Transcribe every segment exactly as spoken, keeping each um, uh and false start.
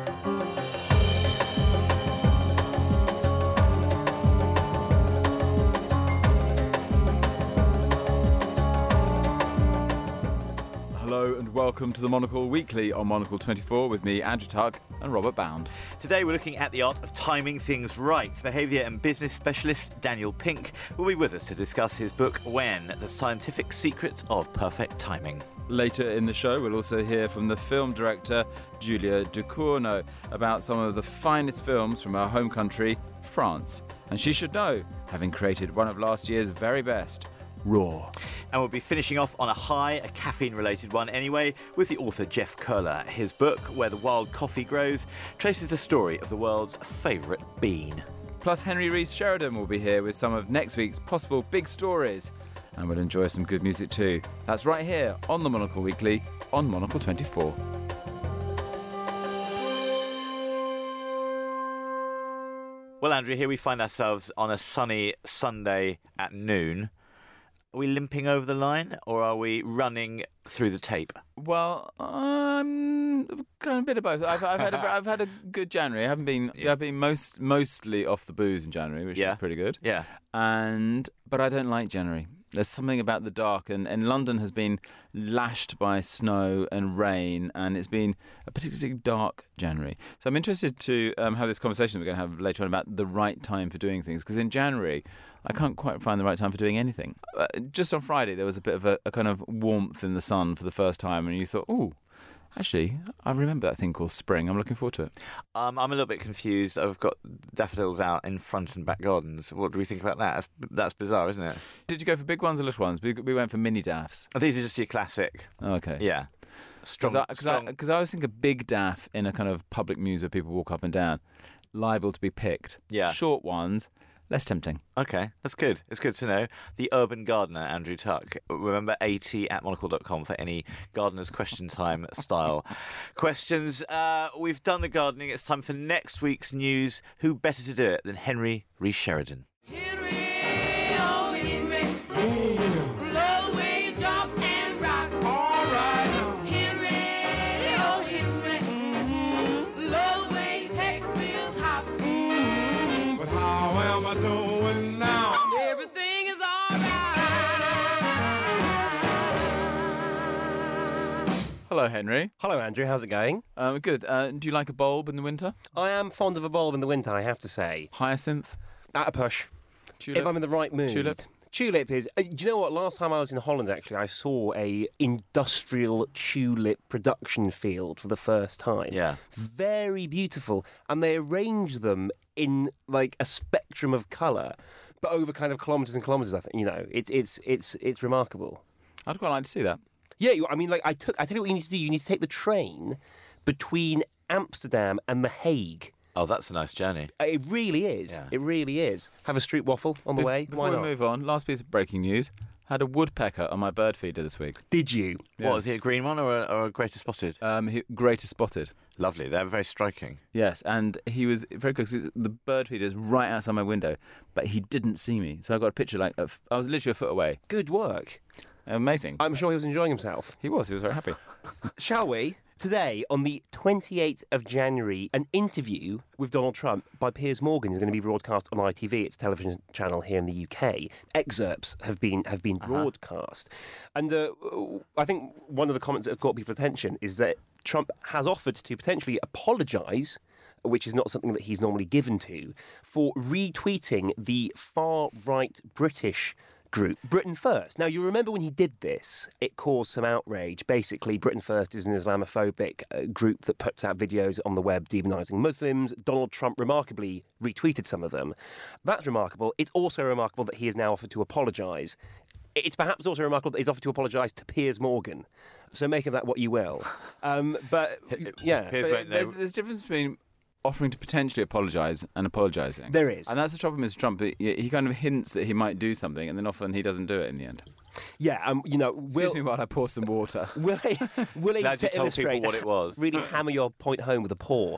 Hello and welcome to the Monocle Weekly on Monocle twenty-four with me, Andrew Tuck, and Robert Bound. Today we're looking at the art of timing things right. Behaviour and business specialist Daniel Pink will be with us to discuss his book, When, The Scientific Secrets of Perfect Timing. Later in the show, we'll also hear from the film director Julia Ducournau about some of the finest films from our home country, France. And she should know, having created one of last year's very best, Raw. And we'll be finishing off on a high, a caffeine-related one anyway, with the author Jeff Curler. His book, Where the Wild Coffee Grows, traces the story of the world's favourite bean. Plus, Henry Rees Sheridan will be here with some of next week's possible big stories. And we'll enjoy some good music too. That's right here on the Monocle Weekly on Monocle twenty-four. Well, Andrew, here we find ourselves on a sunny Sunday at noon. Are we limping over the line, or are we running through the tape? Well, um, kind of a bit of both. I've, I've had a, I've had a good January. I haven't been. Yeah. I've been most mostly off the booze in January, which yeah. is pretty good. Yeah. And but I don't like January. There's something about the dark, and, and London has been lashed by snow and rain, and it's been a particularly dark January. So I'm interested to um, have this conversation we're going to have later on about the right time for doing things, because in January I can't quite find the right time for doing anything. Uh, just on Friday there was a bit of a, a kind of warmth in the sun for the first time, and you thought, ooh, actually, I remember that thing called spring. I'm looking forward to it. Um, I'm a little bit confused. I've got daffodils out in front and back gardens. What do we think about that? That's, that's bizarre, isn't it? Did you go for big ones or little ones? We, we went for mini daffs. Oh, these are just your classic. Okay. Yeah. Strong. Because I, strong. I, 'cause I always think a big daff in a kind of public muse where people walk up and down, liable to be picked. Yeah. Short ones, less tempting. Okay, that's good. It's good to know. The urban gardener, Andrew Tuck. Remember, eighty at monocle dot com for any gardener's question time style questions. Uh, we've done the gardening. It's time for next week's news. Who better to do it than Henry Rees Sheridan? Henry, oh Henry, love the way you jump and rock. All right. Henry, oh Henry, mm-hmm. love the way Texas hop. Mm-hmm. But how am I doing now? Everything is all right. Hello, Henry. Hello, Andrew. How's it going? Um, good. Uh, do you like a bulb in the winter? I am fond of a bulb in the winter, I have to say. Hyacinth? At a push. Tulip? If I'm in the right mood. Tulip? Tulip is... Uh, do you know what? Last time I was in Holland, actually, I saw a industrial tulip production field for the first time. Yeah. Very beautiful. And they arranged them in, like, a spectrum of colour, but over kind of kilometres and kilometres, I think. You know, it's it's it's it's remarkable. I'd quite like to see that. Yeah, you, I mean, like, I took... I tell you what you need to do. You need to take the train between Amsterdam and The Hague. Oh, that's a nice journey. It really is. Yeah. It really is. Have a street waffle on the Bef- way. Before Why we not? move on, last piece of breaking news. Had a woodpecker on my bird feeder this week. Did you? Yeah. What, is he a green one or a, or a greater spotted? Um, he, greater spotted. Lovely. They're very striking. Yes, and he was very good because the bird feeder is right outside my window, but he didn't see me. So I got a picture like of, I was literally a foot away. Good work. Amazing. I'm sure he was enjoying himself. He was. He was very happy. Shall we? Today, on the twenty-eighth of January, an interview with Donald Trump by Piers Morgan is going to be broadcast on I T V. It's a television channel here in the U K. Excerpts have been have been broadcast. Uh-huh. And uh, I think one of the comments that have caught people's attention is that Trump has offered to potentially apologise, which is not something that he's normally given to, for retweeting the far-right British group, Britain First. Now, you remember when he did this, it caused some outrage. Basically, Britain First is an Islamophobic uh, group that puts out videos on the web demonising Muslims. Donald Trump remarkably retweeted some of them. That's remarkable. It's also remarkable that he has now offered to apologise. It's perhaps also remarkable that he's offered to apologise to Piers Morgan. So make of that what you will. Um, but, yeah. Piers But won't know. there's, there's a difference between offering to potentially apologise and apologising. There is. And that's the trouble with Mister Trump. He, he kind of hints that he might do something, and then often he doesn't do it in the end. Yeah, um, you know, Excuse will, me while I pour some water. willing, willing Glad you to told illustrate, people what it was. really hammer your point home with a paw.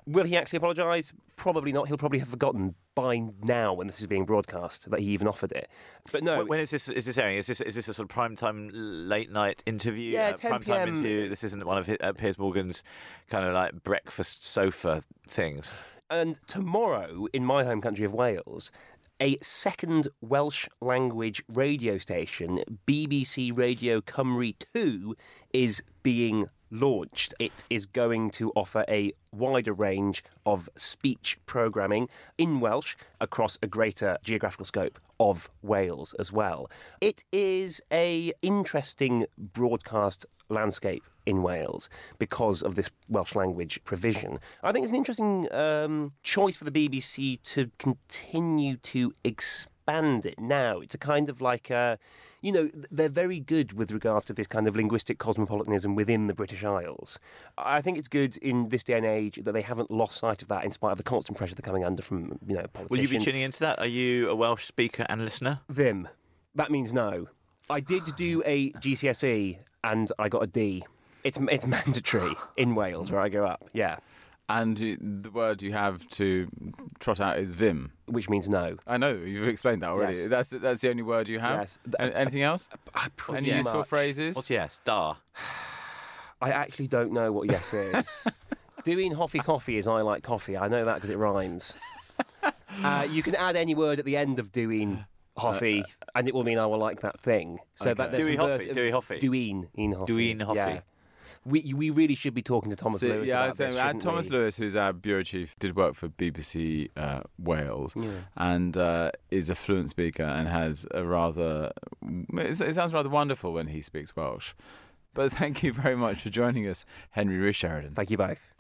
Will he actually apologise? Probably not. He'll probably have forgotten by now when this is being broadcast that he even offered it. But no. When- When is this? Is this airing? Is this is this a sort of prime time late night interview? Yeah, uh, ten prime time p m. interview. This isn't one of his, uh, Piers Morgan's kind of like breakfast sofa things. And tomorrow, in my home country of Wales, a second Welsh language radio station, B B C Radio Cymru two, is being launched. It is going to offer a wider range of speech programming in Welsh across a greater geographical scope of Wales as well. It is a interesting broadcast landscape in Wales because of this Welsh language provision. I think it's an interesting um, choice for the B B C to continue to expand it now. It's a kind of like a, you know, they're very good with regards to this kind of linguistic cosmopolitanism within the British Isles. I think it's good in this day and age that they haven't lost sight of that in spite of the constant pressure they're coming under from, you know, politicians. Will you be tuning into that? Are you a Welsh speaker and listener? Them. That means no. I did do a G C S E and I got a D. It's it's mandatory in Wales where I grew up. Yeah, And you- the word you have to trot out is vim. which means no. I know, you've explained that already. Yes. That's that's the only word you have? Yes. A- anything else? I pretty Any useful much- phrases? What's yes? Dar. I actually don't know what yes is. Doing hoffy coffee is I like coffee. I know that because it rhymes. Uh, you can add any word at the end of doing hoffy, and it will mean I will like that thing. So Okay. that there's Dewey some Hoffy, vers- Dewey Hoffy. Doing in hoffy. Doing hoffy. Yeah. We we really should be talking to Thomas So, Lewis yeah, I about was saying, this, uh, shouldn't Thomas we? Lewis, who's our bureau chief, did work for B B C uh, Wales and uh, is a fluent speaker and has a rather. It it sounds rather wonderful when he speaks Welsh. But thank you very much for joining us, Henry Rhys Sheridan. Thank you both.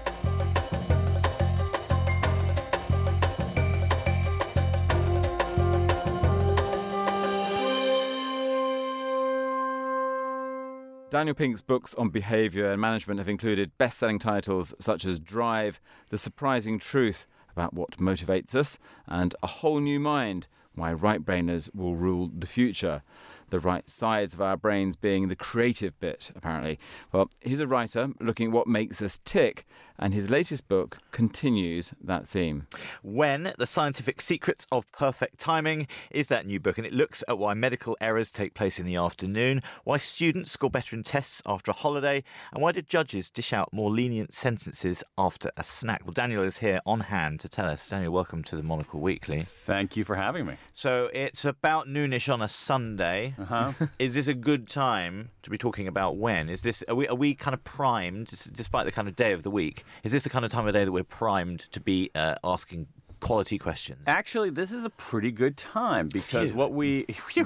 Daniel Pink's books on behaviour and management have included best-selling titles such as Drive, The Surprising Truth About What Motivates Us, and A Whole New Mind, Why Right-Brainers Will Rule the Future. The right sides of our brains being the creative bit, apparently. Well, he's a writer looking at what makes us tick, and his latest book continues that theme. When The Scientific Secrets of Perfect Timing is that new book, and it looks at why medical errors take place in the afternoon, why students score better in tests after a holiday, and why do judges dish out more lenient sentences after a snack. Well, Daniel is here on hand to tell us. Daniel, welcome to the Monocle Weekly. Thank you for having me. So it's about noonish on a Sunday. Uh-huh. Is this a good time to be talking about when? Is this are we are we kind of primed, despite the kind of day of the week? Is this the kind of time of day that we're primed to be uh, asking quality questions? Actually, this is a pretty good time because Phew. what we,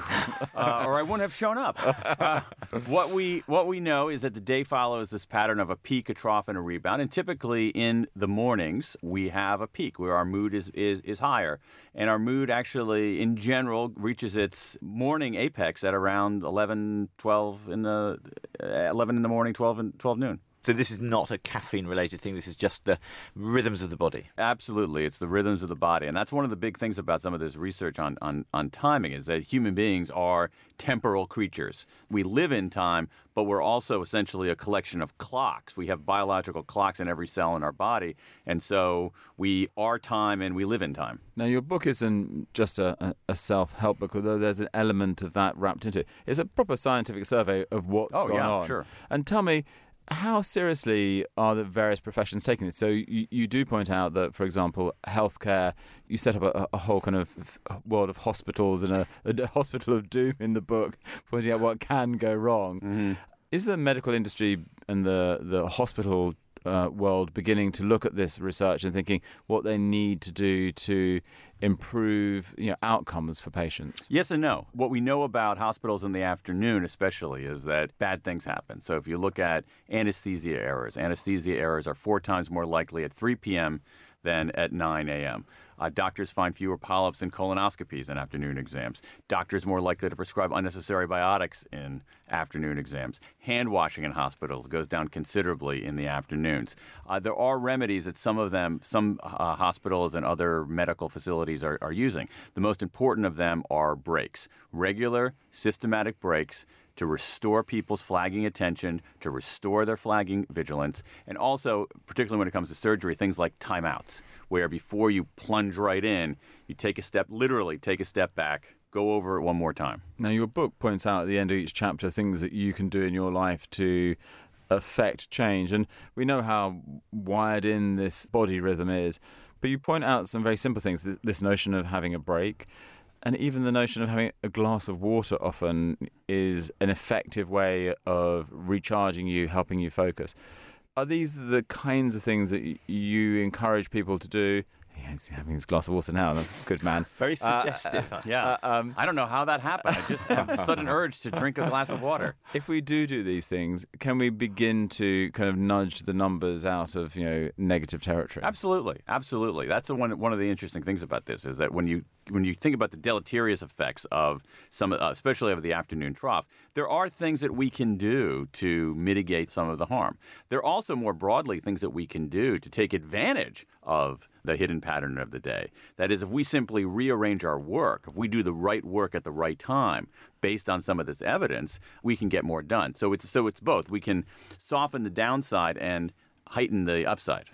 uh, or I wouldn't have shown up. Uh, what we what we know is that the day follows this pattern of a peak, a trough, and a rebound. And typically in the mornings we have a peak where our mood is is is higher, and our mood actually, in general, reaches its morning apex at around eleven, twelve in the uh, eleven in the morning, twelve and twelve noon. So this is not a caffeine-related thing. This is just the rhythms of the body. Absolutely. It's the rhythms of the body. And that's one of the big things about some of this research on, on, on timing is that human beings are temporal creatures. We live in time, but we're also essentially a collection of clocks. We have biological clocks in every cell in our body. And so we are time and we live in time. Now, your book isn't just a, a, a self-help book, although there's an element of that wrapped into it. It's a proper scientific survey of what's Oh, gone yeah, on. sure. And tell me, how seriously are the various professions taking this? So you, you do point out that, for example, healthcare, you set up a, a whole kind of f- world of hospitals and a, a hospital of doom in the book, pointing out what can go wrong. Mm-hmm. Is the medical industry and the, the hospital uh, world beginning to look at this research and thinking what they need to do to improve, you know, outcomes for patients? Yes and no. What we know about hospitals in the afternoon especially is that bad things happen. So if you look at anesthesia errors, anesthesia errors are four times more likely at three p.m. than at nine a.m. Uh, doctors find fewer polyps in colonoscopies in afternoon exams. Doctors more likely to prescribe unnecessary biotics in afternoon exams. Hand washing in hospitals goes down considerably in the afternoons. Uh, there are remedies that some of them, some uh, hospitals and other medical facilities are, are using. The most important of them are breaks, regular, systematic breaks to restore people's flagging attention, to restore their flagging vigilance, and also, particularly when it comes to surgery, things like timeouts, where before you plunge right in, you take a step, literally take a step back, go over it one more time. Now, your book points out at the end of each chapter things that you can do in your life to affect change. And we know how wired in this body rhythm is. But you point out some very simple things, this, this notion of having a break, and even the notion of having a glass of water often is an effective way of recharging you, helping you focus. Are these the kinds of things that y- you encourage people to do? Yeah, he's having his glass of water now. That's good, man. Very suggestive. Uh, Yeah. uh, um, I don't know how that happened. I just have a sudden urge to drink a glass of water. if we do do these things, can we begin to kind of nudge the numbers out of, you know, negative territory? Absolutely, absolutely. That's the one. One of the interesting things about this is that when you when you think about the deleterious effects of some, uh, especially of the afternoon trough, there are things that we can do to mitigate some of the harm. There are also more broadly things that we can do to take advantage of the hidden pattern of the day. That is, if we simply rearrange our work, if we do the right work at the right time, based on some of this evidence, we can get more done. So it's so it's both. We can soften the downside and heighten the upside.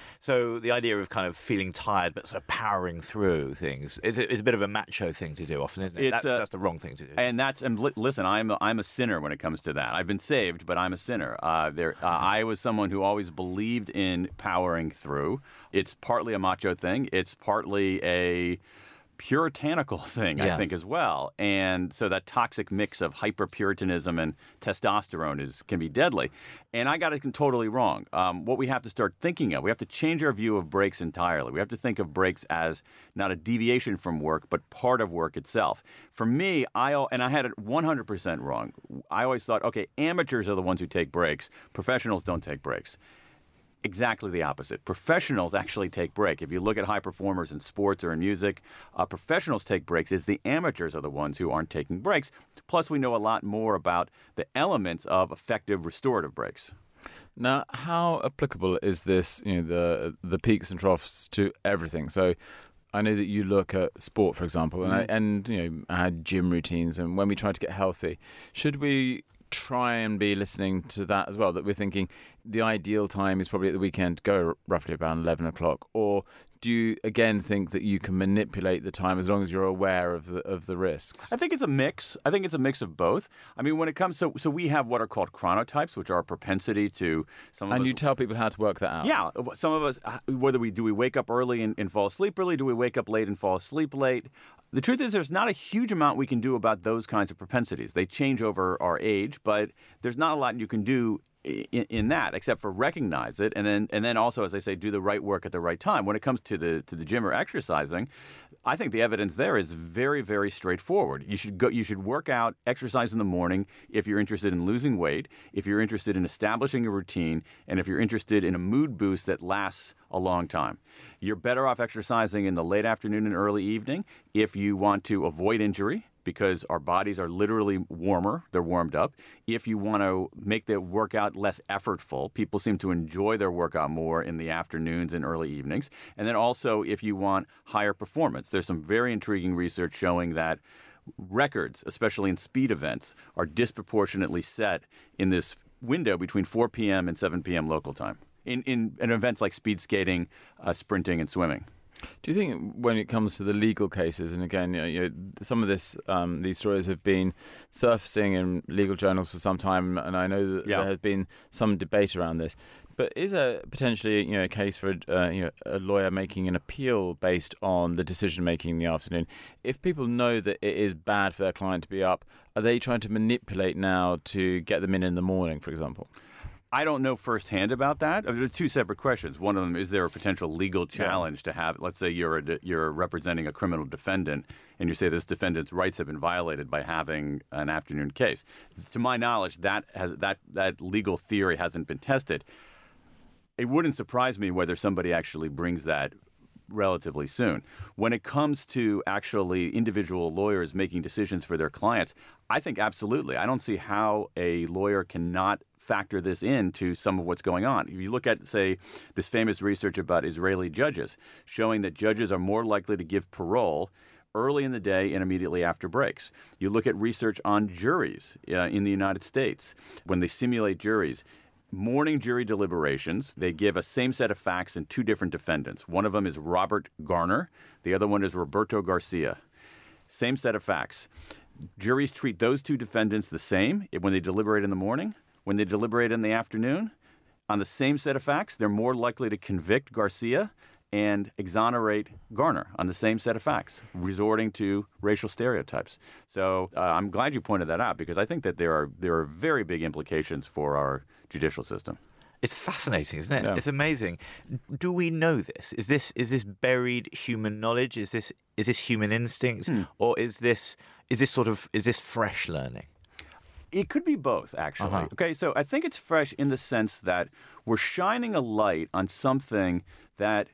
So the idea of kind of feeling tired but sort of powering through things is a, is a bit of a macho thing to do often, isn't it? It's That's, a- that's the wrong thing to do. And that's and li- listen, I'm a, I'm a sinner when it comes to that. I've been saved, but I'm a sinner. Uh, there, uh, I was someone who always believed in powering through. It's partly a macho thing. It's partly a puritanical thing, Yeah. I think, as well. And so that toxic mix of hyper-puritanism and testosterone is can be deadly. And I got it totally wrong. Um, what we have to start thinking of, we have to change our view of breaks entirely. We have to think of breaks as not a deviation from work, but part of work itself. For me, I al- and I had it one hundred percent wrong. I always thought, okay, amateurs are the ones who take breaks. Professionals don't take breaks. Exactly the opposite. Professionals actually take break. If you look at high performers in sports or in music, uh, professionals take breaks. It's the amateurs are the ones who aren't taking breaks. Plus, we know a lot more about the elements of effective restorative breaks. Now, how applicable is this, you know, the the peaks and troughs to everything? So I know that you look at sport, for example, and, I, and you know, I had gym routines, and when we try to get healthy, should we try and be listening to that as well, that we're thinking the ideal time is probably at the weekend, go roughly around eleven o'clock? Or do you, again, think that you can manipulate the time as long as you're aware of the of the risks? I think it's a mix. I think it's a mix of both. I mean, when it comes so so we have what are called chronotypes, which are a propensity to some of And us. you tell people how to work that out? Yeah, some of us, whether we do we wake up early and, and fall asleep early, do we wake up late and fall asleep late? The truth is there's not a huge amount we can do about those kinds of propensities. They change over our age, but there's not a lot you can do in, in that except for recognize it and then and then also, as I say, do the right work at the right time. When it comes to the to the gym or exercising, I think the evidence there is very, very straightforward. You should go. You should work out, exercise in the morning if you're interested in losing weight, if you're interested in establishing a routine, and if you're interested in a mood boost that lasts a long time. You're better off exercising in the late afternoon and early evening if you want to avoid injury, because our bodies are literally warmer. They're warmed up. If you want to make the workout less effortful, people seem to enjoy their workout more in the afternoons and early evenings. And then also if you want higher performance. There's some very intriguing research showing that records, especially in speed events, are disproportionately set in this window between four p.m. and seven p.m. local time in, in, in events like speed skating, uh, sprinting, and swimming. Do you think when it comes to the legal cases, and again, you know, you know, some of this, um, these stories have been surfacing in legal journals for some time, and I know that Yeah. there has been some debate around this. But is there potentially, you know, a case for uh, you know, a lawyer making an appeal based on the decision making in the afternoon? If people know that it is bad for their client to be up, are they trying to manipulate now to get them in in the morning, for example? I don't know firsthand about that. There are two separate questions. One of them, is there a potential legal challenge to have, let's say you're a, you're representing a criminal defendant and you say this defendant's rights have been violated by having an afternoon case. To my knowledge, that has that that legal theory hasn't been tested. It wouldn't surprise me whether somebody actually brings that relatively soon. When it comes to actually individual lawyers making decisions for their clients, I think absolutely. I don't see how a lawyer cannot factor this into some of what's going on. If you look at, say, this famous research about Israeli judges, showing that judges are more likely to give parole early in the day and immediately after breaks. You look at research on juries uh, in the United States. When they simulate juries, morning jury deliberations, they give a same set of facts and two different defendants. One of them is Robert Garner. The other one is Roberto Garcia. Same set of facts. Juries treat those two defendants the same when they deliberate in the morning. When they deliberate in the afternoon, on the same set of facts, they're more likely to convict Garcia and exonerate Garner on the same set of facts, resorting to racial stereotypes. So uh, I'm glad you pointed that out, because I think that there are there are very big implications for our judicial system. It's fascinating, isn't it? Yeah. It's amazing. Do we know this? Is this is this buried human knowledge? Is this is this human instinct, Hmm. or is this is this sort of is this fresh learning? It could be both, actually. Uh-huh. Okay, so I think it's fresh in the sense that we're shining a light on something that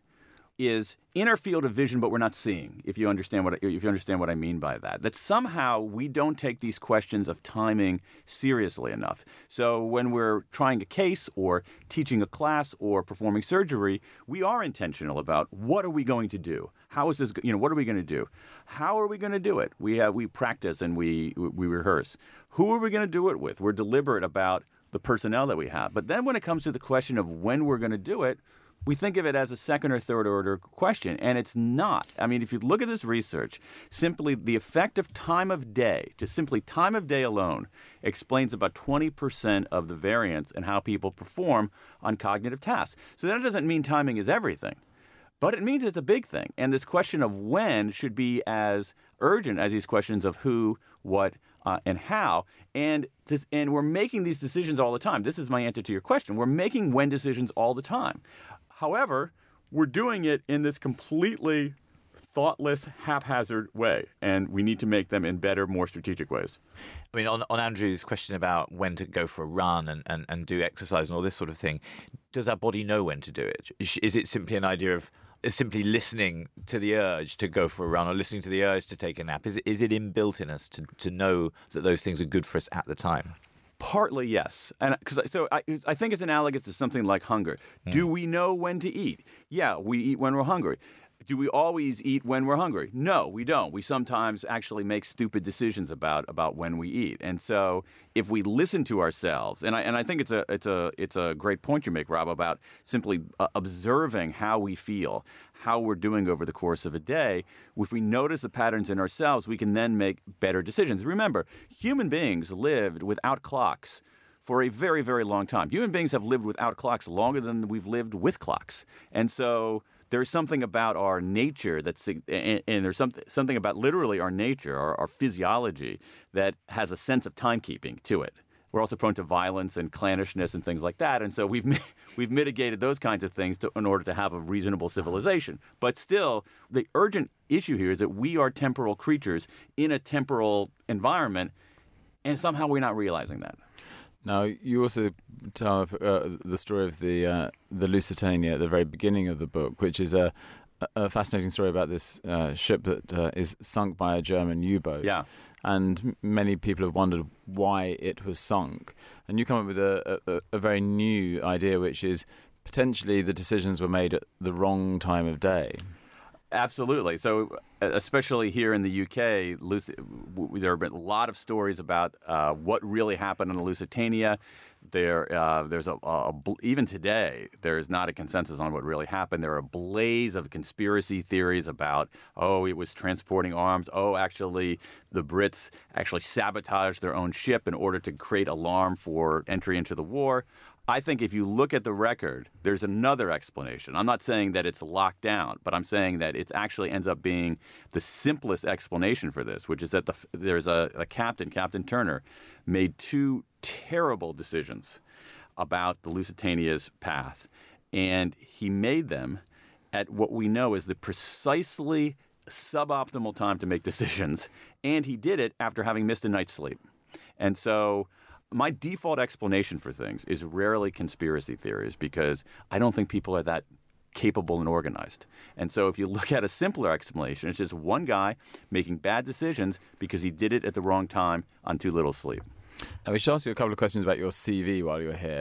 is in our field of vision, but we're not seeing. If you understand what if you understand what I mean by that, that somehow we don't take these questions of timing seriously enough. So when we're trying a case or teaching a class or performing surgery, we are intentional about what are we going to do. How is this? You know, what are we going to do? How are we going to do it? We have we practice and we we rehearse. Who are we going to do it with? We're deliberate about the personnel that we have. But then when it comes to the question of when we're going to do it, we think of it as a second or third order question, and it's not. I mean, if you look at this research, simply the effect of time of day, just simply time of day alone, explains about twenty percent of the variance in how people perform on cognitive tasks. So that doesn't mean timing is everything, but it means it's a big thing. And this question of when should be as urgent as these questions of who, what, Uh, and how, and this, and we're making these decisions all the time. This is my answer to your question. We're making when decisions all the time. However, we're doing it in this completely thoughtless, haphazard way, and we need to make them in better, more strategic ways. I mean, on, on Andrew's question about when to go for a run and, and, and do exercise and all this sort of thing, does our body know when to do it? Is is it simply an idea of simply listening to the urge to go for a run or listening to the urge to take a nap? Is it, is it inbuilt in us to, to know that those things are good for us at the time? Partly, yes. And because so I, I think it's analogous to something like hunger. Mm. Do we know when to eat? Yeah, we eat when we're hungry. Do we always eat when we're hungry? No, we don't. We sometimes actually make stupid decisions about, about when we eat. And so if we listen to ourselves, and I and I think it's a it's a it's a great point you make, Rob, about simply uh, observing how we feel, how we're doing over the course of a day. If we notice the patterns in ourselves, we can then make better decisions. Remember, human beings lived without clocks for a very, very long time. Human beings have lived without clocks longer than we've lived with clocks. And so there's something about our nature that's, and, and there's something something about literally our nature, our, our physiology, that has a sense of timekeeping to it. We're also prone to violence and clannishness and things like that, and so we've we've mitigated those kinds of things to, in order to have a reasonable civilization. But still, the urgent issue here is that we are temporal creatures in a temporal environment, and somehow we're not realizing that. Now, you also tell uh, the story of the uh, the Lusitania at the very beginning of the book, which is a, a fascinating story about this uh, ship that uh, is sunk by a German U-boat. Yeah. And many people have wondered why it was sunk. And you come up with a, a, a very new idea, which is potentially the decisions were made at the wrong time of day. Absolutely. So, especially here in the U K, Luc- there have been a lot of stories about uh, what really happened on the Lusitania. There, uh, there's a, a, a even today there is not a consensus on what really happened. There are a blaze of conspiracy theories about, oh, it was transporting arms. Oh, actually, the Brits actually sabotaged their own ship in order to create alarm for entry into the war. I think if you look at the record, there's another explanation. I'm not saying that it's locked down, but I'm saying that it actually ends up being the simplest explanation for this, which is that the, there's a, a captain, Captain Turner, made two terrible decisions about the Lusitania's path. And he made them at what we know is the precisely suboptimal time to make decisions. And he did it after having missed a night's sleep. And so my default explanation for things is rarely conspiracy theories, because I don't think people are that capable and organized. And so if you look at a simpler explanation, it's just one guy making bad decisions because he did it at the wrong time on too little sleep. Now, we should ask you a couple of questions about your C V while you're here.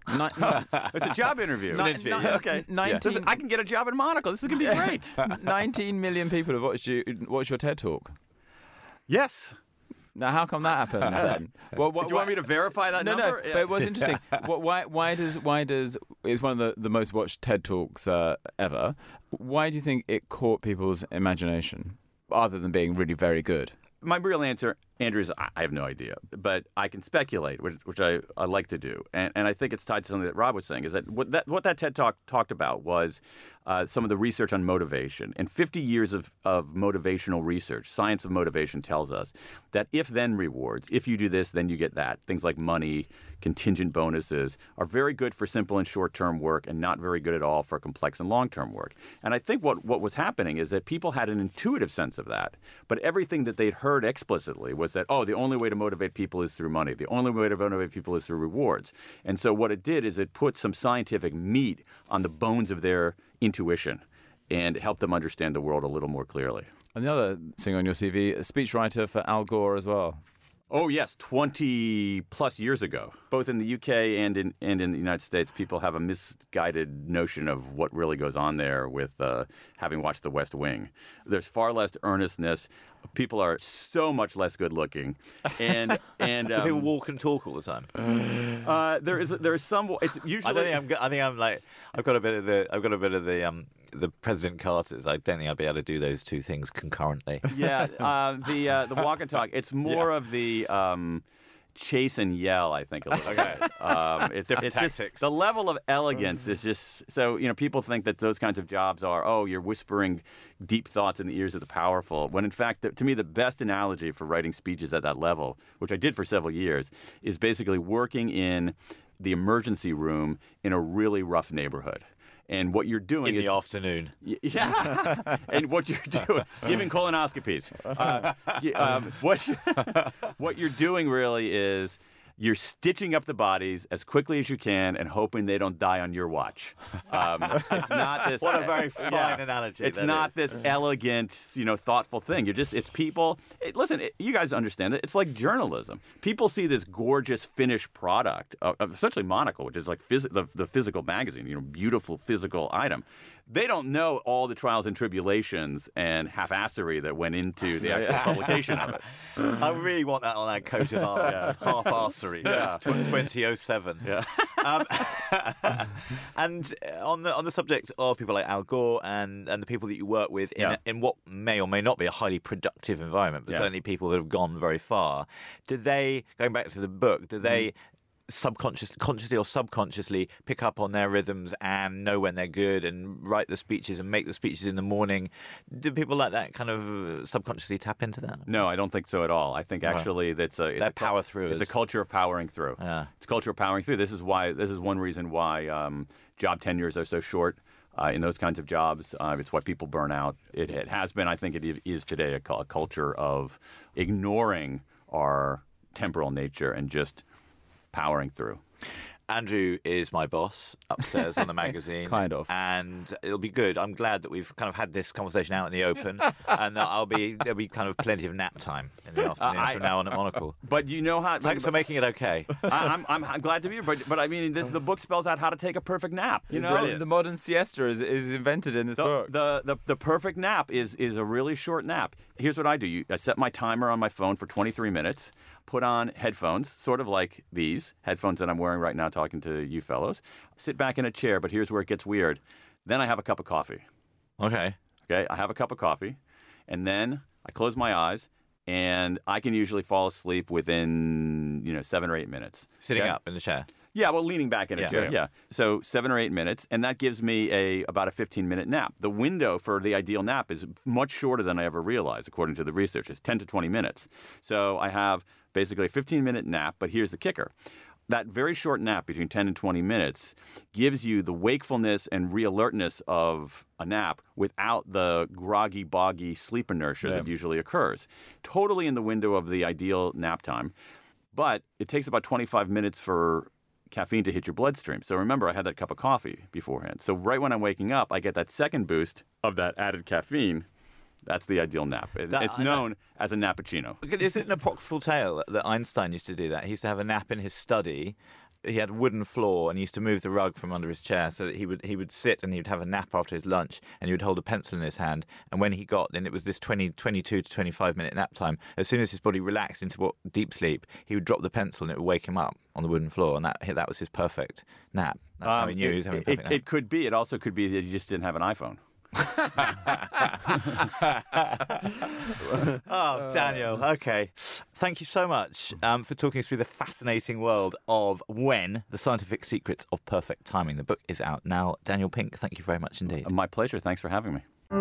Ni- ni- It's a job interview. ni- interview, ni- yeah. Okay. nineteen, Listen, I can get a job in Monocle. This is going to be great. nineteen million people have watched you watched your TED talk. Yes. Now, how come that happens then? Well, Do you want me to verify that No, number? no. But what's interesting? wh- Why? Why does? Why does? It's one of the, the most watched TED talks uh, ever. Why do you think it caught people's imagination, other than being really very good? My real answer, Andrew, is I I have no idea, but I can speculate, which, which I, I like to do, and, and I think it's tied to something that Rob was saying. Is that what that what that TED talk talked about was uh, some of the research on motivation, and fifty years of of motivational research, science of motivation tells us that if-then rewards, if you do this, then you get that. Things like money, contingent bonuses are very good for simple and short-term work, and not very good at all for complex and long-term work. And I think what what was happening is that people had an intuitive sense of that, but everything that they'd heard explicitly was that, oh, the only way to motivate people is through money. The only way to motivate people is through rewards. And so what it did is it put some scientific meat on the bones of their intuition and helped them understand the world a little more clearly. And the other thing on your C V, a speechwriter for Al Gore as well. Oh, yes, twenty plus years ago. Both in the U K and in and in the United States, people have a misguided notion of what really goes on there with uh, having watched The West Wing. There's far less earnestness. People are so much less good looking, and and Do people um, walk and talk all the time? uh, there is there is some. It's usually. I don't think I'm. go- I think I'm like. I've got a bit of the. I've got a bit of the. Um, the President Carter's. I don't think I'd be able to do those two things concurrently. Yeah, uh, the uh, the walk and talk. It's more of the um, chase and yell. I think a little Okay. bit. Um, it's Different it's just- tactics. the level of elegance is just so you know. People think that those kinds of jobs are oh, you're whispering deep thoughts in the ears of the powerful. When in fact, the, to me, the best analogy for writing speeches at that level, which I did for several years, is basically working in the emergency room in a really rough neighborhood. And what you're doing In is the afternoon. Y- Yeah, and what you're doing, giving colonoscopies. Uh, y- um, what you- what you're doing really is you're stitching up the bodies as quickly as you can and hoping they don't die on your watch. Um, it's not this. What a very fine Yeah. analogy. It's that not is. this elegant, you know, thoughtful thing. You're just, it's people. It, listen, it, you guys understand it. It's like journalism. People see this gorgeous finished product of, of essentially Monocle, which is like phys- the, the physical magazine, you know, beautiful physical item. They don't know all the trials and tribulations and half-assery that went into the actual publication of it. I really want that on our coat of arms. Half-arsery. Yeah. Tw- twenty oh seven. Yeah. Um, and on the on the subject of people like Al Gore and, and the people that you work with in Yeah. in what may or may not be a highly productive environment, but Yeah. certainly people that have gone very far, do they, going back to the book, do they subconsciously, consciously or subconsciously pick up on their rhythms and know when they're good and write the speeches and make the speeches in the morning? Do people like that kind of subconsciously tap into that? No, I don't think so at all. I think actually that's a it's They're a cul- power throughers. It's a culture of powering through. Yeah. It's a culture of powering through. This is why. This is one reason why um, job tenures are so short uh, in those kinds of jobs. Uh, it's why people burn out. It, it has been. I think it is today a, cu- a culture of ignoring our temporal nature and just powering through. Andrew is my boss upstairs on the magazine. Kind of. And it'll be good. I'm glad that we've kind of had this conversation out in the open, and that I'll be there'll be kind of plenty of nap time in the afternoons I- from now on at Monocle. But you know how. Thanks for making it okay. I, I'm, I'm I'm glad to be here. But but I mean, this the book spells out how to take a perfect nap. You know. The, the modern siesta is, is invented in this The, book. the, the the perfect nap is is a really short nap. Here's what I do. You, I set my timer on my phone for twenty-three minutes, put on headphones, sort of like these headphones that I'm wearing right now talking to you fellows, sit back in a chair, but here's where it gets weird. Then I have a cup of coffee. Okay. Okay, I have a cup of coffee, and then I close my eyes, and I can usually fall asleep within, you know, seven or eight minutes. Sitting Okay? up in the chair. Yeah, well, leaning back in a Yeah. chair. Yeah. Yeah. So seven or eight minutes, and that gives me a about a fifteen minute nap. The window for the ideal nap is much shorter than I ever realized, according to the research. It's ten to twenty minutes. So I have basically a fifteen minute nap. But here's the kicker: that very short nap between ten and twenty minutes gives you the wakefulness and re-alertness of a nap without the groggy, boggy sleep inertia Yeah. that usually occurs. Totally in the window of the ideal nap time. But it takes about twenty-five minutes for caffeine to hit your bloodstream. So remember, I had that cup of coffee beforehand. So right when I'm waking up, I get that second boost of that added caffeine. That's the ideal nap. It- That- it's I- known as a nappuccino. Is it an apocryphal tale that Einstein used to do that? He used to have a nap in his study, he had a wooden floor, and he used to move the rug from under his chair so that he would he would sit and he would have a nap after his lunch, and he would hold a pencil in his hand. And when he got, then it was this twenty, twenty-two to twenty-five minute nap time. As soon as his body relaxed into what, deep sleep, he would drop the pencil and it would wake him up on the wooden floor, and that that was his perfect nap. That's um, how he knew it, he was having a it, perfect it, nap. It could be. It also could be that he just didn't have an iPhone. Oh, Daniel, okay. Thank you so much um, for talking us through the fascinating world of When, The Scientific Secrets of Perfect Timing. The book is out now. Daniel Pink, thank you very much indeed. My pleasure. Thanks for having me.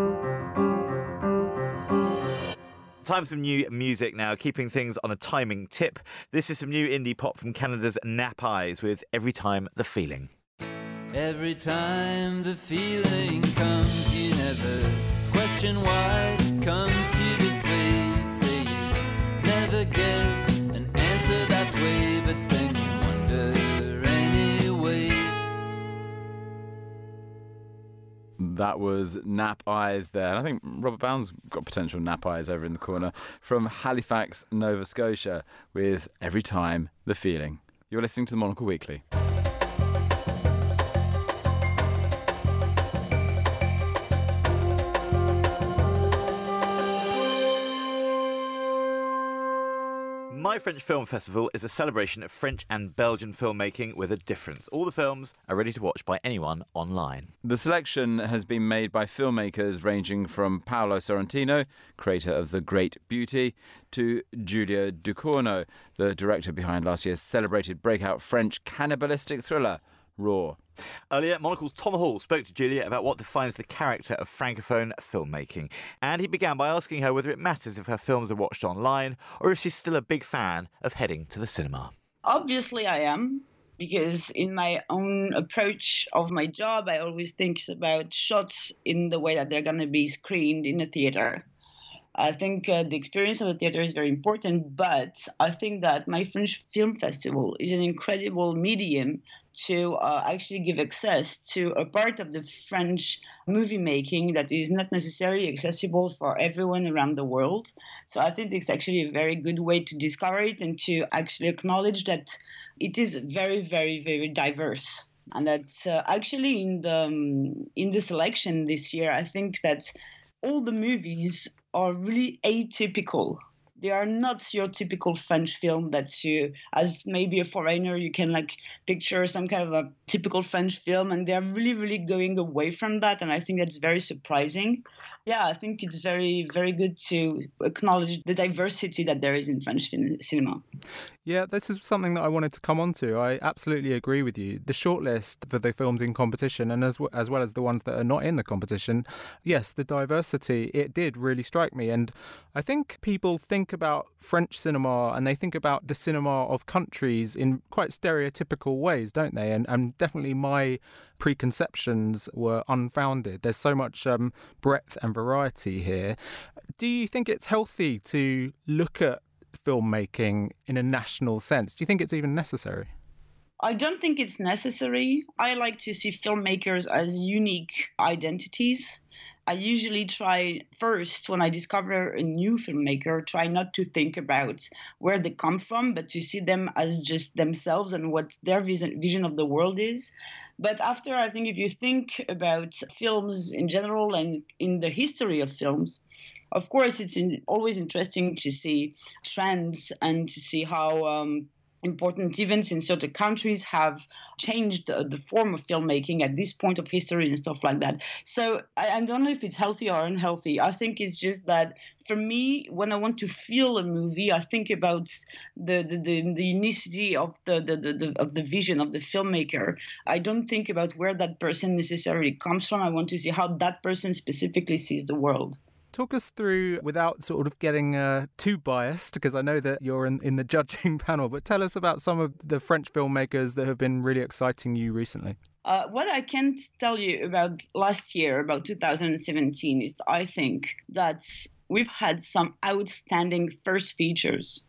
Time for some new music now, keeping things on a timing tip. This is some new indie pop from Canada's Nap Eyes with Every Time the Feeling. Every time the feeling comes, you never question why it comes to you this way. You say you never get an answer that way, but then you wonder anyway. That was Nap Eyes there. And I think Robert Bound's got potential nap eyes over in the corner from Halifax, Nova Scotia with Every Time the Feeling. You're listening to the Monocle Weekly. My French Film Festival is a celebration of French and Belgian filmmaking with a difference. All the films are ready to watch by anyone online. The selection has been made by filmmakers ranging from Paolo Sorrentino, creator of The Great Beauty, to Julia Ducournau, the director behind last year's celebrated breakout French cannibalistic thriller, Raw. Earlier, Monocle's Tom Hall spoke to Julia about what defines the character of francophone filmmaking. And he began by asking her whether it matters if her films are watched online or if she's still a big fan of heading to the cinema. Obviously, I am, because in my own approach of my job, I always think about shots in the way that they're going to be screened in a theater. I think uh, the experience of the theater is very important, but I think that my French Film Festival is an incredible medium to uh, actually give access to a part of the French movie making that is not necessarily accessible for everyone around the world. So I think it's actually a very good way to discover it and to actually acknowledge that it is very, very, very diverse. And that's uh, actually in the um, in the selection this year, I think that all the movies are really atypical. They are not your typical French film that you, as maybe a foreigner, you can like picture some kind of a typical French film, and they're really, really going away from that, and I think that's very surprising. Yeah, I think it's very, very good to acknowledge the diversity that there is in French cinema. Yeah, this is something that I wanted to come on to. I absolutely agree with you. The shortlist for the films in competition, and as, w- as well as the ones that are not in the competition, yes, the diversity, it did really strike me. And I think people think about French cinema and they think about the cinema of countries in quite stereotypical ways, don't they? And, and definitely my preconceptions were unfounded. There's so much um, breadth and variety here. Do you think it's healthy to look at filmmaking in a national sense? Do you think it's even necessary? I don't think it's necessary. I like to see filmmakers as unique identities. I usually try first, when I discover a new filmmaker, try not to think about where they come from, but to see them as just themselves and what their vision of the world is. But after, I think if you think about films in general and in the history of films, of course, it's in, always interesting to see trends and to see how um, important events in certain countries have changed the, the form of filmmaking at this point of history and stuff like that. So I, I don't know if it's healthy or unhealthy. I think it's just that for me, when I want to feel a movie, I think about the the, the, the unicity of the, the, the, the of the vision of the filmmaker. I don't think about where that person necessarily comes from. I want to see how that person specifically sees the world. Talk us through, without sort of getting uh, too biased, because I know that you're in, in the judging panel, but tell us about some of the French filmmakers that have been really exciting you recently. Uh, what I can tell you about last year, about two thousand seventeen, is I think that we've had some outstanding first features.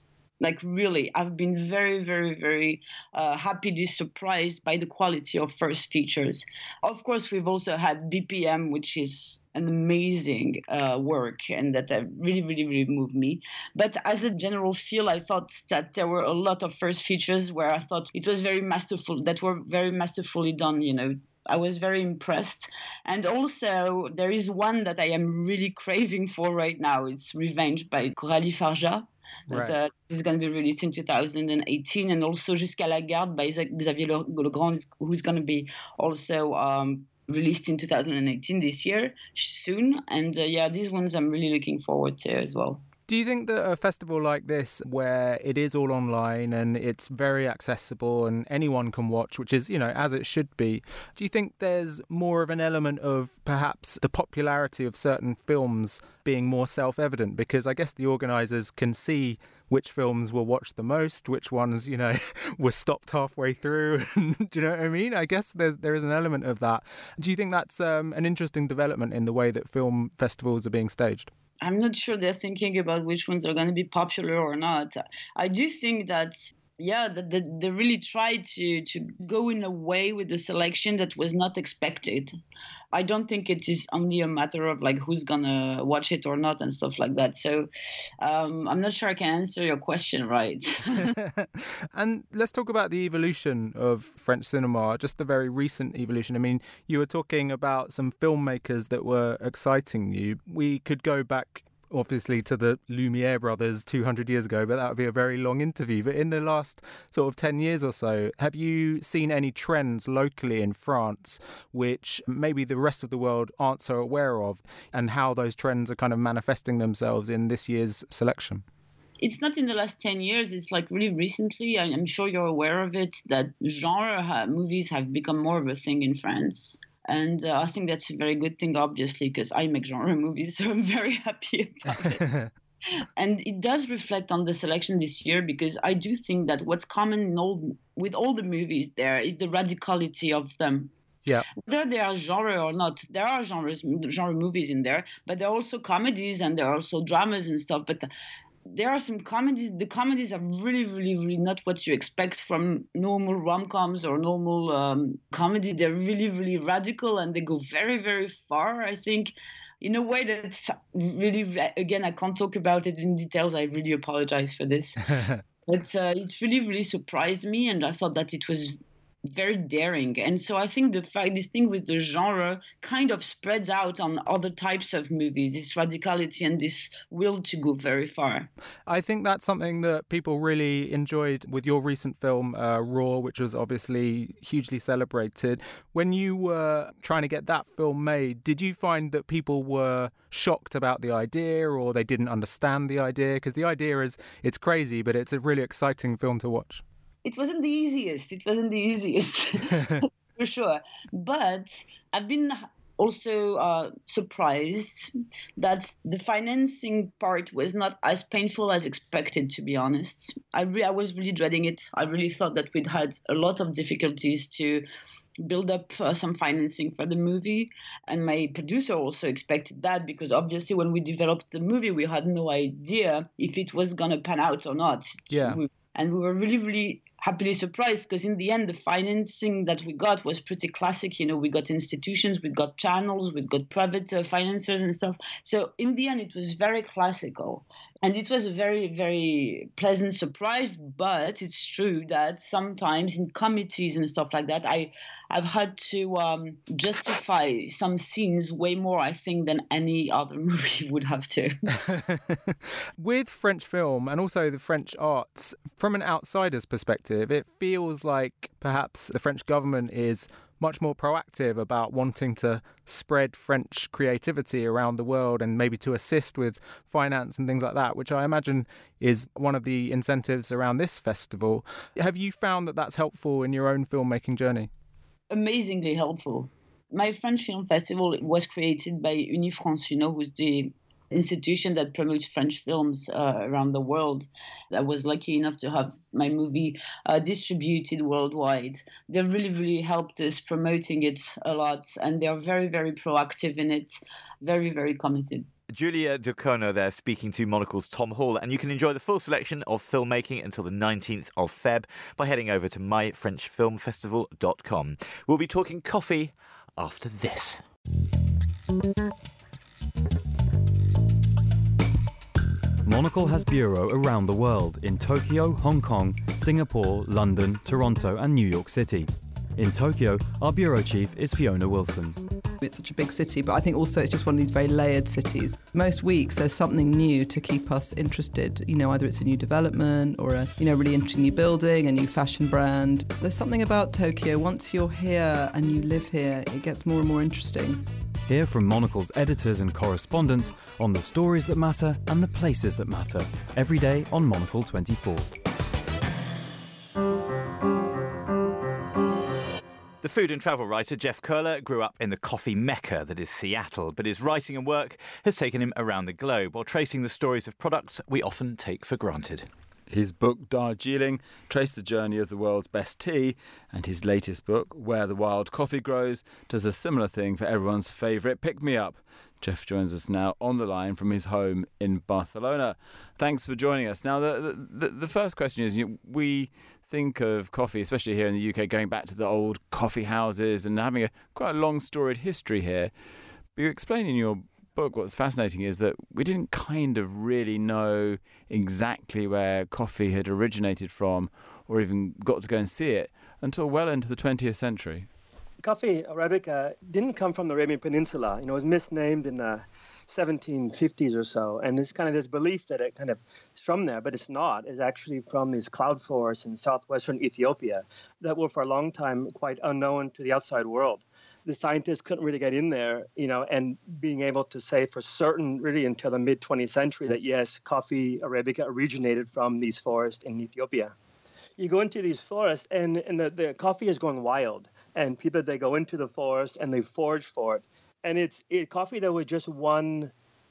Like really, I've been very, very, very uh, happily surprised by the quality of first features. Of course, we've also had B P M, which is an amazing uh, work, and that uh, really, really, really moved me. But as a general feel, I thought that there were a lot of first features where I thought it was very masterful, that were very masterfully done, you know. I was very impressed. And also, there is one that I am really craving for right now. It's Revenge by Coralie Farja. Right. That, uh, this is going to be released in two thousand eighteen. And also Jusqu'à la garde by Xavier Le- Legrand, who's going to be also um, released in two thousand eighteen this year, soon. And uh, yeah, these ones I'm really looking forward to as well. Do you think that a festival like this, where it is all online and it's very accessible and anyone can watch, which is, you know, as it should be, do you think there's more of an element of perhaps the popularity of certain films being more self-evident? Because I guess the organisers can see which films were watched the most, which ones, you know, were stopped halfway through. Do you know what I mean? I guess there's, there is an element of that. Do you think that's um, an interesting development in the way that film festivals are being staged? I'm not sure they're thinking about which ones are going to be popular or not. I do think that, yeah, that they, they really tried to, to go in a way with the selection that was not expected. I don't think it is only a matter of like who's going to watch it or not and stuff like that. So um, I'm not sure I can answer your question right. And let's talk about the evolution of French cinema, just the very recent evolution. I mean, you were talking about some filmmakers that were exciting you. We could go back obviously to the Lumiere brothers two hundred years ago, but that would be a very long interview. But in the last sort of ten years or so, have you seen any trends locally in France which maybe the rest of the world aren't so aware of, and how those trends are kind of manifesting themselves in this year's selection? It's not in the last ten years. It's like really recently. I'm sure you're aware of it, that genre ha- movies have become more of a thing in France. And uh, I think that's a very good thing, obviously, because I make genre movies, so I'm very happy about it. And it does reflect on the selection this year, because I do think that what's common in all, with all the movies there is the radicality of them. Yeah. Whether they are genre or not, there are genres, genre movies in there, but there are also comedies and there are also dramas and stuff. But there are some comedies. The comedies are really, really, really not what you expect from normal rom-coms or normal um, comedy. They're really, really radical, and they go very, very far, I think, in a way that's really, again, I can't talk about it in details. I really apologize for this. But uh, it really, really surprised me, and I thought that it was very daring. And so I think the fact, this thing with the genre kind of spreads out on other types of movies, this radicality and this will to go very far. I think that's something that people really enjoyed with your recent film, uh, Raw, which was obviously hugely celebrated. When you were trying to get that film made, did you find that people were shocked about the idea, or they didn't understand the idea? Because the idea is, it's crazy, but it's a really exciting film to watch. It wasn't the easiest. It wasn't the easiest, for sure. But I've been also uh, surprised that the financing part was not as painful as expected, to be honest. I, re- I was really dreading it. I really thought that we'd had a lot of difficulties to build up uh, some financing for the movie. And my producer also expected that, because obviously when we developed the movie, we had no idea if it was going to pan out or not. Yeah. We, and we were really, really happily surprised, because in the end, the financing that we got was pretty classic. You know, we got institutions, we got channels, we got private uh, financiers and stuff. So in the end, it was very classical. And it was a very, very pleasant surprise. But it's true that sometimes in committees and stuff like that, I, I've had to um, justify some scenes way more, I think, than any other movie would have to. With French film and also the French arts, from an outsider's perspective, it feels like perhaps the French government is much more proactive about wanting to spread French creativity around the world, and maybe to assist with finance and things like that, which I imagine is one of the incentives around this festival. Have you found that that's helpful in your own filmmaking journey? Amazingly helpful. My French Film Festival was created by Unifrance, you know, who's the institution that promotes French films uh, around the world. I was lucky enough to have my movie uh, distributed worldwide. They really, really helped us promoting it a lot, and they're very, very proactive in it, very, very committed. Julia Ducournau there speaking to Monocle's Tom Hall, and you can enjoy the full selection of filmmaking until the nineteenth of February by heading over to my french film festival dot com. We'll be talking coffee after this. Monocle has bureau around the world in Tokyo, Hong Kong, Singapore, London, Toronto and New York City. In Tokyo, our bureau chief is Fiona Wilson. It's such a big city, but I think also it's just one of these very layered cities. Most weeks there's something new to keep us interested. You know, either it's a new development or a, you know, really interesting new building, a new fashion brand. There's something about Tokyo. Once you're here and you live here, it gets more and more interesting. Hear from Monocle's editors and correspondents on the stories that matter and the places that matter. Every day on Monocle twenty-four. The food and travel writer Jeff Curler grew up in the coffee mecca that is Seattle, but his writing and work has taken him around the globe while tracing the stories of products we often take for granted. His book, Darjeeling, traced the journey of the world's best tea, and his latest book, Where the Wild Coffee Grows, does a similar thing for everyone's favourite pick-me-up. Jeff joins us now on the line from his home in Barcelona. Thanks for joining us. Now, the the, the first question is, you know, we think of coffee, especially here in the U K, going back to the old coffee houses and having a quite a long storied history here. But you explain in your book what's fascinating is that we didn't kind of really know exactly where coffee had originated from or even got to go and see it until well into the twentieth century. Coffee Arabica didn't come from the Arabian Peninsula. You know, it was misnamed in the seventeen fifties or so, and there's kind of this belief that it kind of is from there, but it's not. It's actually from these cloud forests in southwestern Ethiopia that were for a long time quite unknown to the outside world. The scientists couldn't really get in there, you know, and being able to say for certain really until the mid twentieth century that yes, coffee Arabica originated from these forests in Ethiopia. You go into these forests and, and the, the coffee is going wild, and people, they go into the forest and they forage for it. And it's it, coffee that was just one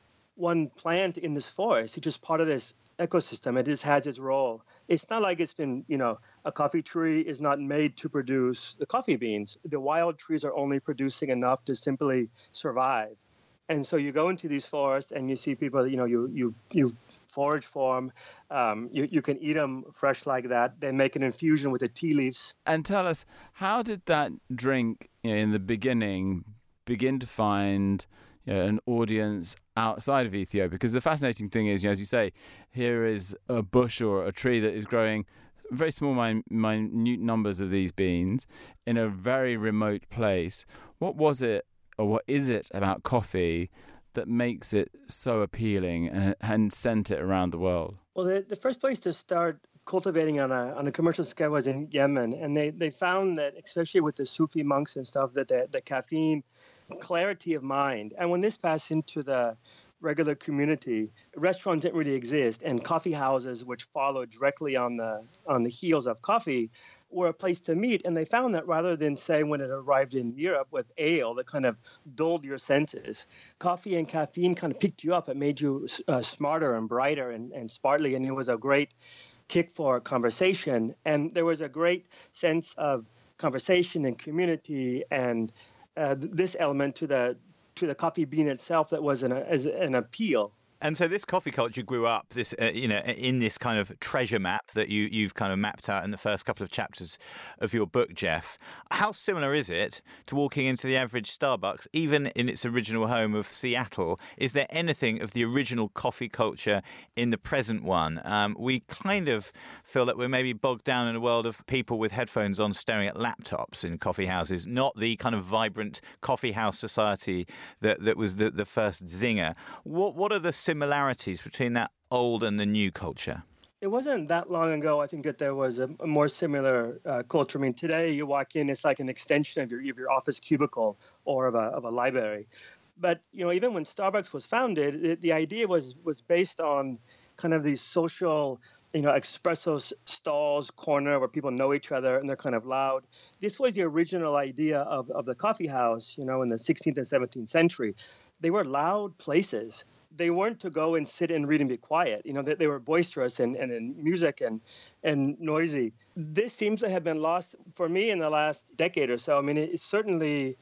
one plant in this forest. It's just part of this ecosystem. It just has its role. It's not like it's been, you know, a coffee tree is not made to produce the coffee beans. The wild trees are only producing enough to simply survive. And so you go into these forests and you see people, you know, you you you forage for them. Um, you, you can eat them fresh like that. They make an infusion with the tea leaves. And tell us, how did that drink, you know, in the beginning begin to find, you know, an audience outside of Ethiopia? Because the fascinating thing is, you know, as you say, here is a bush or a tree that is growing very small, min- minute numbers of these beans in a very remote place. What was it, or what is it about coffee that makes it so appealing and, and sent it around the world? Well, the, the first place to start cultivating on a on a commercial scale was in Yemen, and they, they found that, especially with the Sufi monks and stuff, that the, the caffeine, clarity of mind, and when this passed into the regular community, restaurants didn't really exist, and coffee houses, which followed directly on the on the heels of coffee, were a place to meet. And they found that rather than, say, when it arrived in Europe with ale that kind of dulled your senses, coffee and caffeine kind of picked you up. It made you uh, smarter and brighter and, and sparkly, and it was a great kick for conversation. And there was a great sense of conversation and community and uh, this element to the to the coffee bean itself that was an, as an appeal. And so this coffee culture grew up, this uh, you know, in this kind of treasure map that you, you've kind of mapped out in the first couple of chapters of your book, Jeff. How similar is it to walking into the average Starbucks, even in its original home of Seattle? Is there anything of the original coffee culture in the present one? Um, we kind of feel that we're maybe bogged down in a world of people with headphones on staring at laptops in coffee houses, not the kind of vibrant coffee house society that, that was the, the first zinger. What, what are the similarities between that old and the new culture? It wasn't that long ago, I think, that there was a, a more similar uh, culture. I mean, today you walk in, it's like an extension of your, of your office cubicle or of a, of a library. But, you know, even when Starbucks was founded, it, the idea was was based on kind of these social, you know, espresso stalls, corner where people know each other and they're kind of loud. This was the original idea of, of the coffee house, you know, in the sixteenth and seventeenth century. They were loud places. They weren't to go and sit and read and be quiet. You know, they, they were boisterous and, and, and music and, and noisy. This seems to have been lost for me in the last decade or so. I mean, it, it certainly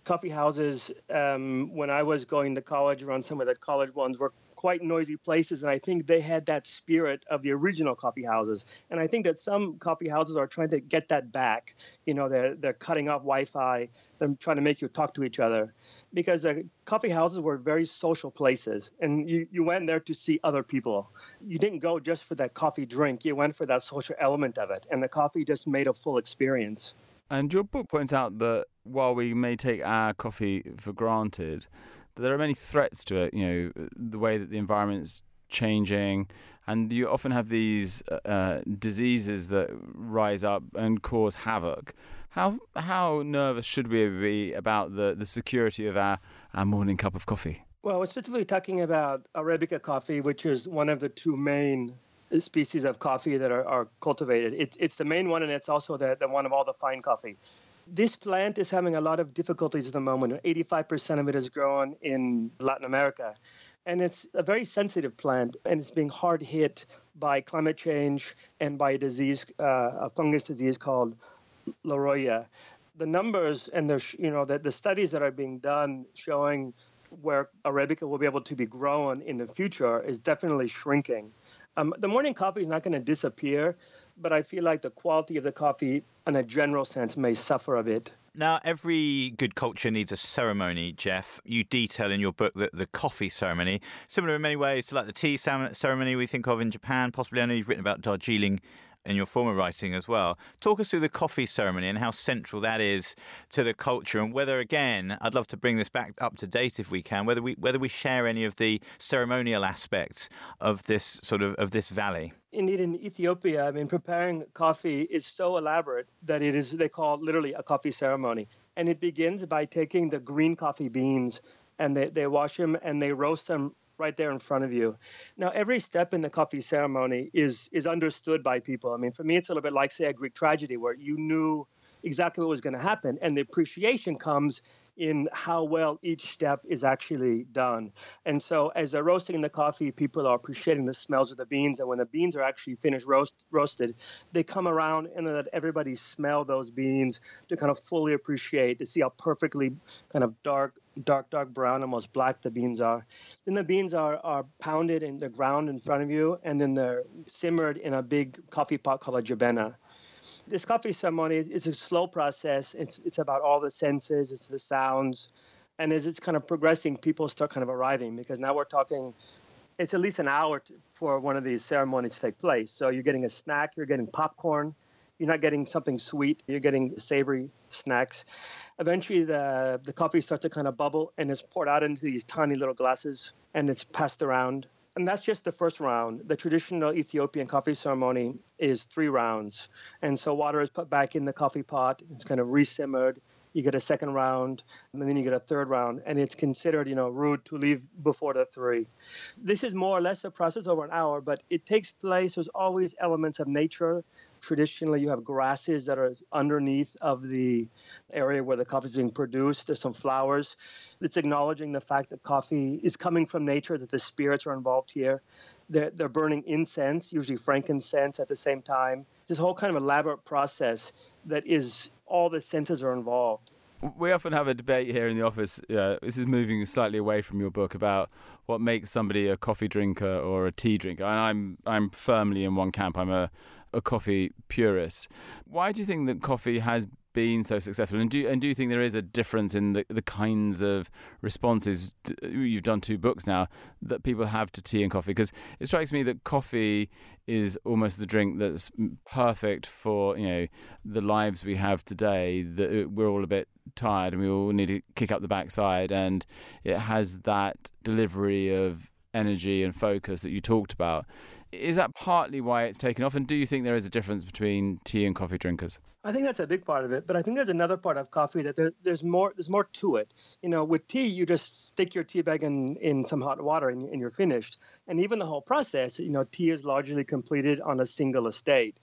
coffee houses, um, when I was going to college, around some of the college ones, were quite noisy places, and I think they had that spirit of the original coffee houses. And I think that some coffee houses are trying to get that back. You know, they're, they're cutting off Wi-Fi, they're trying to make you talk to each other. Because uh, coffee houses were very social places, and you, you went there to see other people. You didn't go just for that coffee drink, you went for that social element of it, and the coffee just made a full experience. And your book points out that while we may take our coffee for granted, that there are many threats to it, you know, the way that the environment's changing, and you often have these uh, diseases that rise up and cause havoc. How how nervous should we be about the, the security of our, our morning cup of coffee? Well, we're specifically talking about Arabica coffee, which is one of the two main species of coffee that are, are cultivated. It, it's the main one, and it's also the, the one of all the fine coffee. This plant is having a lot of difficulties at the moment. eighty-five percent of it is grown in Latin America. And it's a very sensitive plant, and it's being hard hit by climate change and by a disease, uh, a fungus disease called Laroya. The numbers and the, you know, the, the studies that are being done showing where Arabica will be able to be grown in the future is definitely shrinking. Um, the morning coffee is not going to disappear, but I feel like the quality of the coffee, in a general sense, may suffer a bit. Now, every good culture needs a ceremony, Jeff. You detail in your book that the coffee ceremony, similar in many ways to like the tea ceremony we think of in Japan. Possibly, I know you've written about Darjeeling in your former writing as well. Talk us through the coffee ceremony and how central that is to the culture, and whether, again, I'd love to bring this back up to date if we can, whether we whether we share any of the ceremonial aspects of this sort of of this valley. Indeed, in Ethiopia, I mean, preparing coffee is so elaborate that it is, they call it literally a coffee ceremony. And it begins by taking the green coffee beans, and they, they wash them and they roast them right there in front of you. Now, every step in the coffee ceremony is is understood by people. I mean, for me, it's a little bit like, say, a Greek tragedy where you knew exactly what was going to happen, and the appreciation comes in how well each step is actually done. And so as they're roasting the coffee, people are appreciating the smells of the beans. And when the beans are actually finished roast, roasted, they come around and let everybody smell those beans to kind of fully appreciate, to see how perfectly kind of dark, dark, dark brown, almost black the beans are. Then the beans are, are pounded in the ground in front of you, and then they're simmered in a big coffee pot called a jabena. This coffee ceremony is a slow process. It's it's about all the senses, it's the sounds. And as it's kind of progressing, people start kind of arriving, because now we're talking, it's at least an hour to, for one of these ceremonies to take place. So you're getting a snack, you're getting popcorn, you're not getting something sweet, you're getting savory snacks. Eventually, the, the coffee starts to kind of bubble, and it's poured out into these tiny little glasses, and it's passed around. And that's just the first round. The traditional Ethiopian coffee ceremony is three rounds. And so water is put back in the coffee pot. It's kind of re-simmered. You get a second round, and then you get a third round. And it's considered, you know, rude to leave before the three. This is more or less a process over an hour, but it takes place. There's always elements of nature. Traditionally, you have grasses that are underneath of the area where the coffee is being produced. There's some flowers. It's acknowledging the fact that coffee is coming from nature, that the spirits are involved here. They're, they're burning incense, usually frankincense at the same time. This whole kind of elaborate process that is, all the senses are involved. We often have a debate here in the office. Uh, this is moving slightly away from your book, about what makes somebody a coffee drinker or a tea drinker. And I'm I'm firmly in one camp. I'm a, a coffee purist. Why do you think that coffee has been so successful? And do and do you think there is a difference in the, the kinds of responses? You've done two books now that people have to tea and coffee, because it strikes me that coffee is almost the drink that's perfect for, you know, the lives we have today, that we're all a bit tired and we all need to kick up the backside, and it has that delivery of energy and focus that you talked about. Is that partly why it's taken off? And do you think there is a difference between tea and coffee drinkers? I think that's a big part of it, but I think there's another part of coffee that there, there's more there's more to it. You know, with tea, you just stick your tea bag in, in some hot water and, and you're finished. And even the whole process, you know, tea is largely completed on a single estate.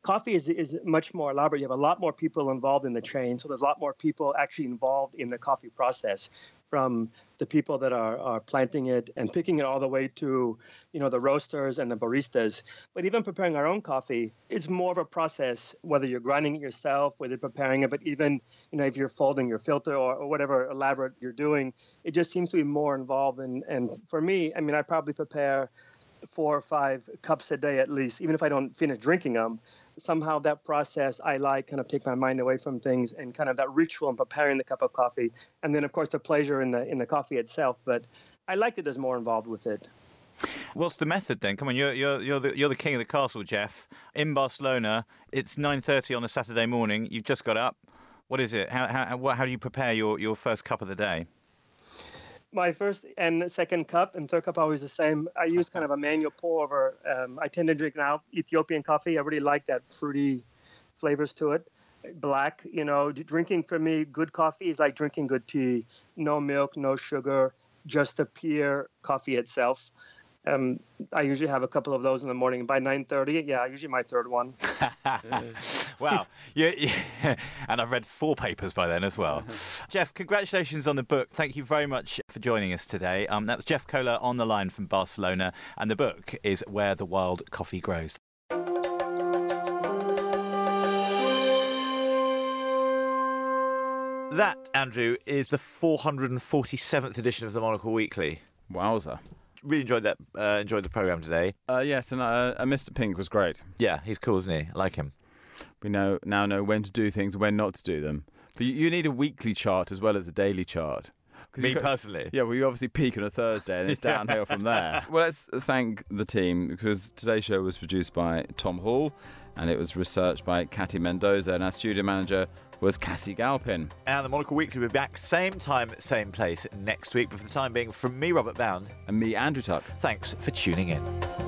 Coffee is, is much more elaborate. You have a lot more people involved in the chain, so there's a lot more people actually involved in the coffee process, from the people that are, are planting it and picking it all the way to, you know, the roasters and the baristas. But even preparing our own coffee, it's more of a process, whether you're grinding it yourself, whether you're preparing it, but even, you know, if you're folding your filter or, or whatever elaborate you're doing, it just seems to be more involved. And, and for me, I mean, I probably prepare four or five cups a day at least, even if I don't finish drinking them. Somehow that process I like, kind of take my mind away from things, and kind of that ritual in preparing the cup of coffee, and then of course the pleasure in the in the coffee itself. But I like that there's more involved with it. What's the method then? Come on, you're you're you're the, you're the king of the castle, Jeff. In Barcelona, it's nine thirty on a Saturday morning. You've just got up. What is it? How how what, how do you prepare your, your first cup of the day? My first and second cup and third cup are always the same. I use kind of a manual pour over. Um, I tend to drink now Ethiopian coffee. I really like that fruity flavors to it. Black, you know, drinking for me, good coffee is like drinking good tea. No milk, no sugar, just the pure coffee itself. Um, I usually have a couple of those in the morning. By nine thirty, yeah, usually my third one. Wow. Yeah, yeah. And I've read four papers by then as well. Jeff, congratulations on the book. Thank you very much for joining us today. Um, that was Jeff Kohler on the line from Barcelona, and the book is Where the Wild Coffee Grows. That, Andrew, is the four hundred forty-seventh edition of the Monocle Weekly. Wowza. Really enjoyed that. Uh, enjoyed the programme today. Uh, yes, and uh, uh, Mister Pink was great. Yeah, he's cool, isn't he? I like him. We know now know when to do things, when not to do them. But you, you need a weekly chart as well as a daily chart. Me personally? Yeah, well, you obviously peak on a Thursday and it's downhill from there. Well, let's thank the team, because today's show was produced by Tom Hall and it was researched by Katy Mendoza, and our studio manager was Cassie Galpin. And the Monocle Weekly will be back same time, same place next week. But for the time being, from me, Robert Bound. And me, Andrew Tuck. Thanks for tuning in.